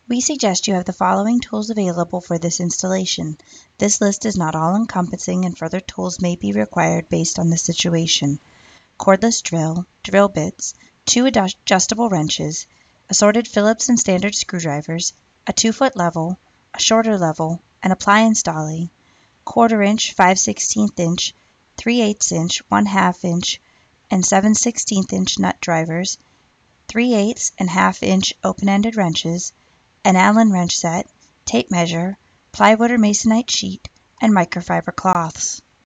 We suggest you have the following tools available for this installation. This list is not all-encompassing and further tools may be required based on the situation. Cordless drill, drill bits, 2 adjustable wrenches, assorted Phillips and standard screwdrivers, a 2-foot level, a shorter level, an appliance dolly, 1/4 inch, 5/16 inch, 3/8 inch, 1/2 inch, and 7/16 inch nut drivers, 3/8 and 1/2 inch open-ended wrenches, an Allen wrench set, tape measure, plywood or masonite sheet, and microfiber cloths.